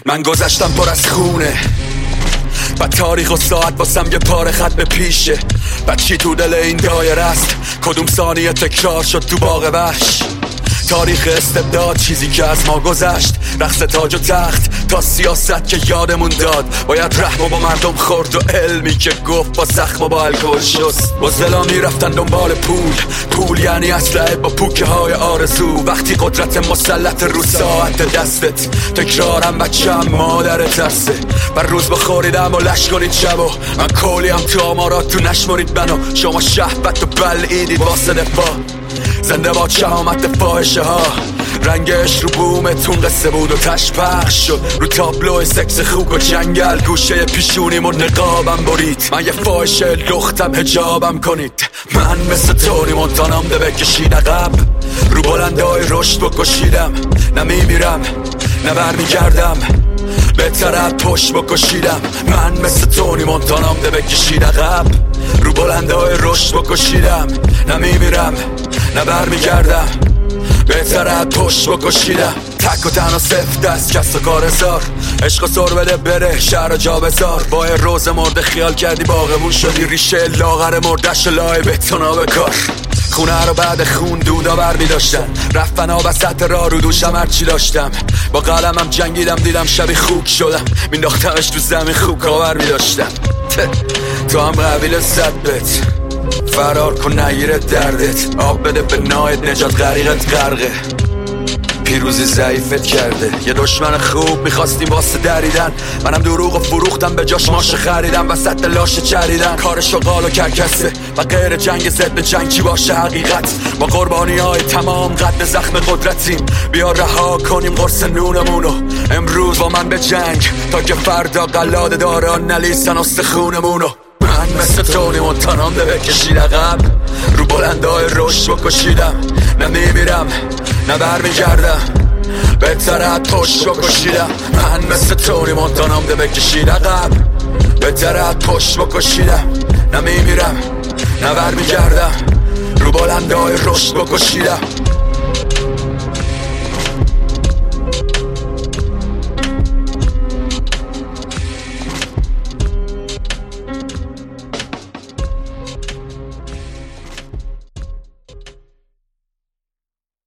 من گذشتم پر از خونه، بعد تاریخ و ساعت واسم یه پاره خط به پیشه. بعد چی تو دل این دایره است؟ کدوم ثانیه تکرار شد تو باغ وحش؟ تاریخ استبداد، چیزی که از ما گذشت، رقص تاج و تخت تا سیاست که یادمون داد. باید رحم با مردم خورد و علمی که گفت با زخم و با الکل شست. بزدلا میرفتن دنبال پول یعنی اسلحه با پوکه های آرزو. وقتی قدرت مسلط رو ساعت دستت، تکرارم بچم مادر ترسه. بر روز بخوریدم و لش کنید شب و من کلیم تو آمارات تو نشمرید منو. شما شهبت و بلعیدید واسه دفاع. زنده با شهامت فاحشه ها، رنگش رو بومتون قصه بود و تش پخش شد رو تابلو سکس خوک و جنگل. گوشه پیشونیم و نقابم برید، من یه فاحشه لختم حجابم کنید. من مثل تونی مونتانام ده بکشید عقب، رو بلندای رشد بکشیدم. نه میمیرم نه برمیگردم، بهتر از پشت بکشیدم. من مثل تونی مونتانام ده بکشید عقب، رو بلندای رشد بکشیدم. نه میمیرم نه برمیگردم، بهتر از پشت بکشیدم. تک و تنها سفت دست کس و کار زار، عشق و سر بده بره شهر جا بزار. با روز مرده خیال کردی باغمون شدی، ریشه لاغر مردش لای بتونا بکار. خونه رو بعد خون دودا بر می داشتن، رفتن ها وسط راه رو دوشم هرچی داشتم. با قلمم جنگیدم دیدم شبی خوک شدم، مینداختمش تو زمین خوک آور می داشتم. تو هم قبیل صدبت فرار کن نگیره دردت، آب بده به نایت نجات غریقت غرقه. پیروزی ضعیفت کرده، یه دشمن خوب میخواستیم واسه دریدن. منم دروغ و فروختم به جاش ماشه خریدم، وسط لاشه چریدن. کار شغال و کرکسه و غیر جنگ ضد جنگ چی باشه حقیقت. ما قربانی های تمام قد زخم قدرتیم، بیا رها کنیم قرص نونمونو امروز با من به جنگ، تا که فردا قلاده داران نلیسن استخونمونو. من مثل تونی مونتانام ده بکشید عقب، رو بلندای رشد بکشیدم. نه میمیرم نه برمیگردم، بهتر از پشت بکشیدم. من مثل تونی مونتانام ده بکشید عقب، بهتر از پشت بکشیدم. نه میمیرم نه برمیگردم، رو بلندای رشد بکشیدم.